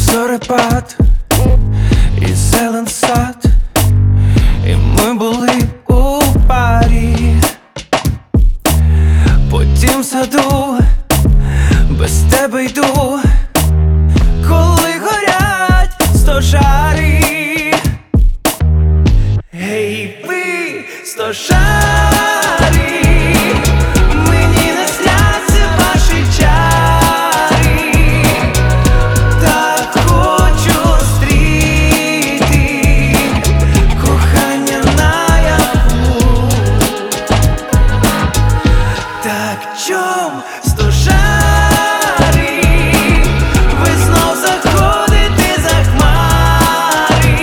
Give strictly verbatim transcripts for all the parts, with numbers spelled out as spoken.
зорепад і зелен сад, і ми були у парі. Потім в саду без тебе йду, коли горять стожарі. Гей, ви, стожарі, мені не сняться ваші чарі. Так хочу зустріти кохання наяву. Так чом, стожарі, ви знов заходите за хмари,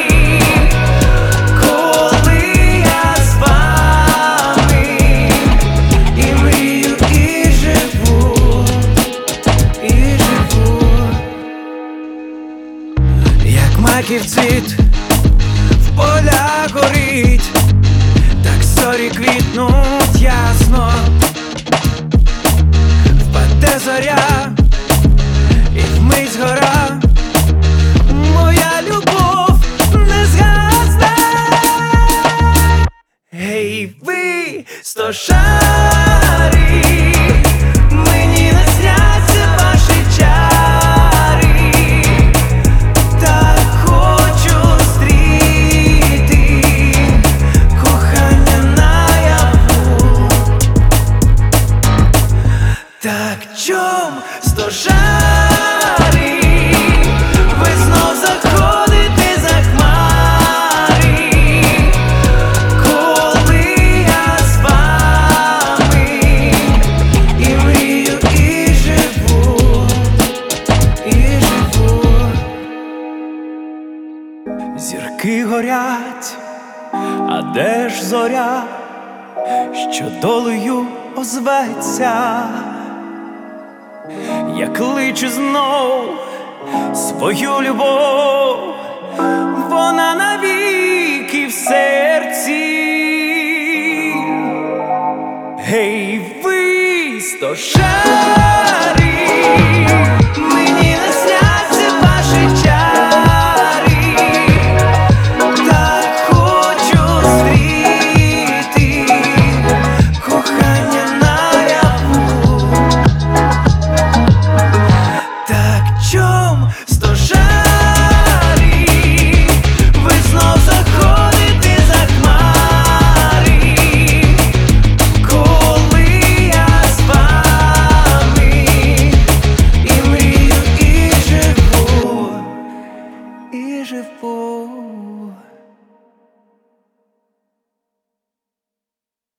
коли я з вами і мрію, і живу, і живу. Як маків цвіт в полях горить, так зорі квітнуть ясно. Впаде зоря і вмить згора, моя любов не згасне. Гей, ви, стожарі, мені не сняться ваші чарі. Так хочу зустріти кохання наяву. Так чом, стожарі, ви знов заходите за хмари, коли я з вами і мрію, і живу, і живу. Зірки горять, а де ж зоря, що долею озветься? Я кличу знов свою любов, вона навіки в серці. Гей, ви, стожарі, мені не сняться ваші чарі. Так хочу зустріти кохання наяву. Так чом, стожарі, ви знов заходите за хмари, коли я з вами і мрію, і живу, і живу.